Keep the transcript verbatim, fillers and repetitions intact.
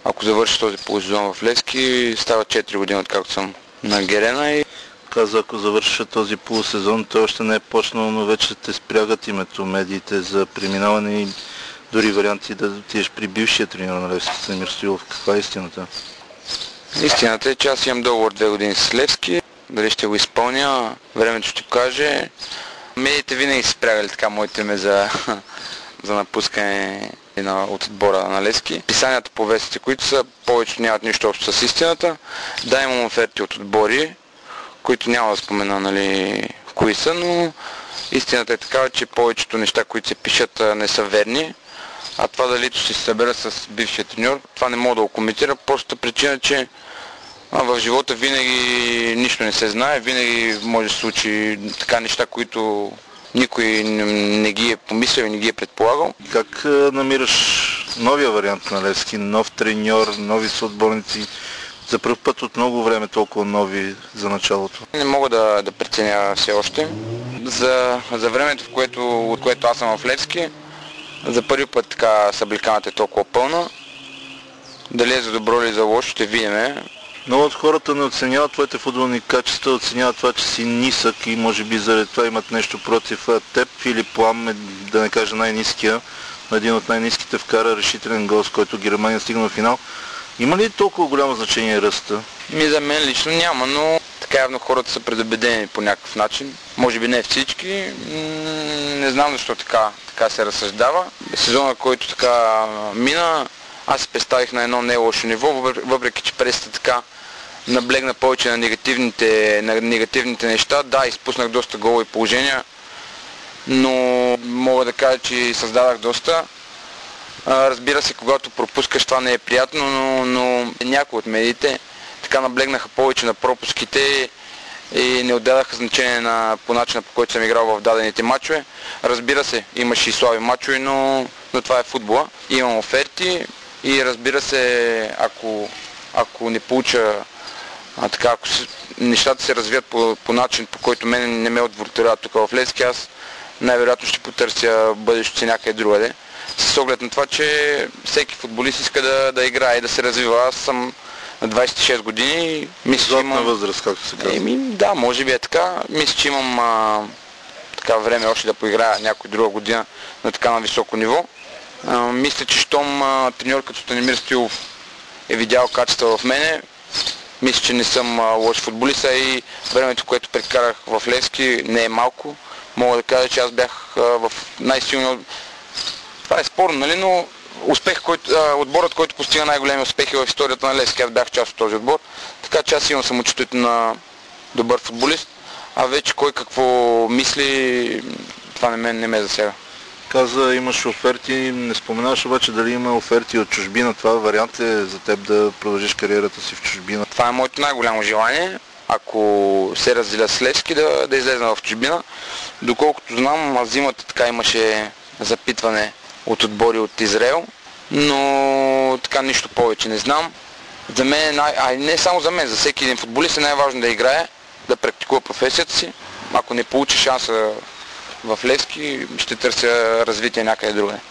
ако завърши този полусезон в Левски, става четири години откакто съм на Герена. И каза, ако завърши този полусезон, той още не е почнал, но вече те спрягат името медиите за преминаване и дори варианти да отидеш при бившия треньор на Левски, Станимир Стоилов. Каква е истината? Истината е, че аз имам договор две години с Левски. Дали ще го изпълня, времето ще каже. Медиите винаги са спрягали така моите име за, за напускане на, от отбора на Левски. Писанията по вестите, които са, повечето нямат нищо общо с истината. Да, имам оферти от отбори, които няма да спомена, нали, кои са, но истината е такава, че повечето неща, които се пишат, не са верни. А това дали ще се събера с бившия треньор, това не мога да го коментира, просто причина, че а, в живота винаги нищо не се знае, винаги може да се случи така неща, които никой не, не ги е помислял и не ги е предполагал. Как намираш новия вариант на Левски, нов треньор, нови съотборници? За първ път от много време толкова нови за началото. Не мога да, да преценя все още. За, за времето, в което, от което аз съм в Левски, за първи път така съблеканата е толкова пълна. Дали е за добро или за лошо, ще видим. Много от хората не оценяват твоите футболни качества, оценяват това, че си нисък и може би заради това имат нещо против теб. Филип Лам, да не кажа най-ниския, един от най-ниските вкара решителен гол, с който Германия стигна в финал. Има ли толкова голямо значение ръста? Ми за мен лично няма, но така явно хората са предубедени по някакъв начин. Може би не всички. Не знам защо така, така се разсъждава. Сезона, който така мина, аз се представих на едно не лошо ниво, въпреки че пресата така наблегна повече на негативните, на негативните неща. Да, изпуснах доста голови положения, но мога да кажа, че създадах доста. Разбира се, когато пропускаш, това не е приятно, но, но някои от медиите така наблегнаха повече на пропуските и не отдадаха значение на, по начина, по който съм играл в дадените матчове. Разбира се, имаше и слаби матчове, но, но това е футбола. Имам оферти и разбира се, ако, ако не получа, а, така, ако се, нещата се развият по, по начин, по който мен не ме удовлетворяват тук в Левски, аз най-вероятно ще потърся бъдещето си някъде другаде. С оглед на това, че всеки футболист иска да, да играе и да се развива. Аз съм на двадесет и шест години. Мисля, че имам... възраст, както се казва. Еми, да, може би е така. Мисля, че имам а, така време още да поиграя някоя друга година на така на високо ниво. А, мисля, че щом а, треньор като Станимир Стоилов е видял качества в мене, мисля, че не съм а, лош футболист, а и времето, което прекарах в Левски, не е малко. Мога да кажа, че аз бях а, в най-силно... Това е спорно, нали, но успех, който, а, отборът, който постига най-големи успехи в историята на Левски, аз бях част от този отбор, така че аз имам самочувствието на добър футболист, а вече кой какво мисли, това не ме, не ме засяга. Каза, имаш оферти, не споменаваш обаче дали има оферти от чужбина. Това вариант ли е за теб да продължиш кариерата си в чужбина? Това е моето най-голямо желание, ако се разделя с Левски, да, да излезна в чужбина. Доколкото знам, аз зимата така имаше запитване от отбори от Израел, но така нищо повече не знам. За мен, най... а не само за мен, за всеки един футболист е най-важно да играе, да практикува професията си. Ако не получи шанса в Левски, ще търся развитие някъде другаде.